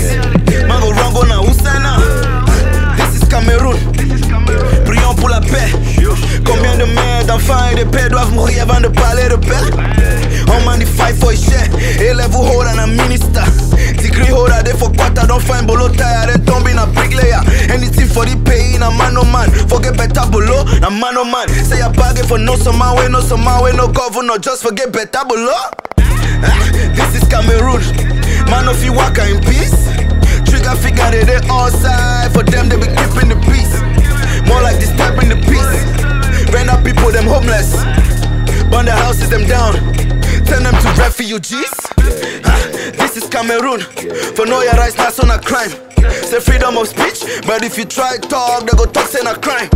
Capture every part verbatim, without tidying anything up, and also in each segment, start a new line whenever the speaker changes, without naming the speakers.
Mango Rango na Usana. This is Cameroun. Prions pour la paix. Combien de mères, d'enfants et de pères doivent mourir avant de parler de paix? On m'a dit fight for share. Élève ou hold on a minister. Degree holder, they for quarter, don't find below tire, then don't be a big layer. Anything for the pay, na man no man. Forget better below, na man no man. Say a bargain for no some man way, no some man way, no governor, just forget better below. This is Cameroon. Man, if you walk in peace, trigger figure they they all side. For them, they be keeping the peace. More like disturbing the peace. Rent out people, them homeless. Burn the houses, them down. Turn them to refugees. This is Cameroon. For know your rights, that's not a crime. Say freedom of speech, but if you try talk, they go talk, say not crime.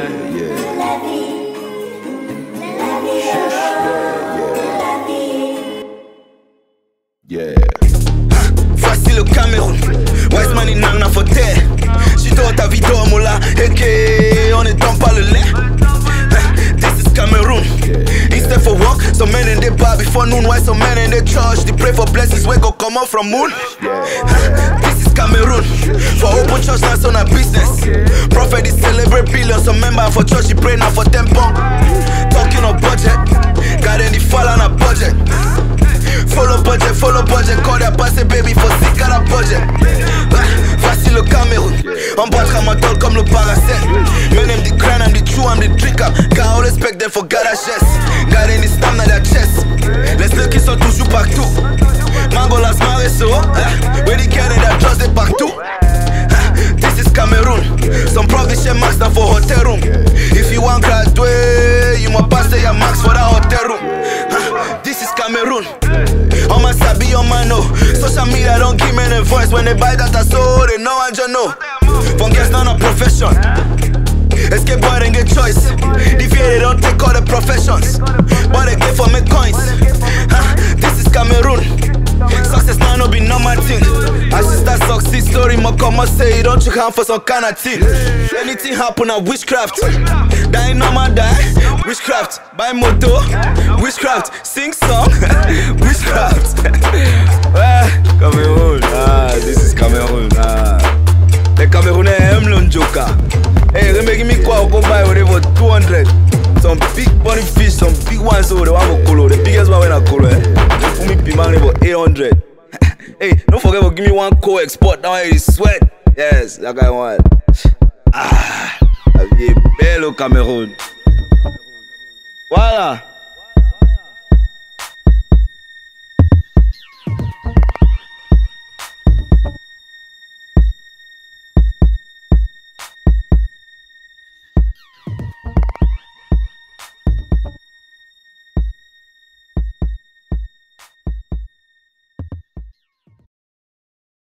Yeah.
Voici le Cameroun. Wise man in Nana for terre. She thought ta vie d'homme là. Et que on ne donne pas le lait. This is Cameroon. Instead for work, some men in the bar before noon. Why some men in the church? They pray for blessings where go come out from moon. This is Cameroon. For open church, that's on a business. Prophet is celebrate billions. Some member for church, he pray now for ten pounds. Talking on budget. Got any fall on a budget. Follow budget, follow budget. Call that passé baby for sick à la budget. Voici le Cameroun. On bat Ramadan comme le paracet. Men them the grind, I'm the true, I'm the drinker. Car all respect them for God HS. Got any stamp dans la chest. Les ceux qui sont toujours partout. Mangolas Mareso. Where the Canada just they partout. This is Cameroon. Some province max now for hotel room. If you want graduate, you must pass your max for that hotel room. This is Cameroon. On my sabi, on my know. Social media don't give me a voice. When they buy that I saw, they know I just know. Fungus not a profession. Escape boy don't get choice. The fear they don't take all the professions, but they get for me coins. This is Cameroon. Success now no be normal thing. As you start succeed story, my come say you don't check hand for some kind of thing. Anything happen at witchcraft. Die normal die. Witchcraft. Buy moto. Witchcraft. Sing song. Witchcraft.
Cameroon. Ah, this is Cameroon. Ah.
The Cameroonais aiment le joker. Hey, remember me quoi go buy whatever two hundred. Some big bunny fish, some big ones over the one for Kolo. The biggest one when I Kolo, eh? For me, Pimang about eight hundred. Hey, don't forget to give me one co-export. That one is sweat. Yes, that guy one. Ah, la vie est belle au Cameroun. Voilà.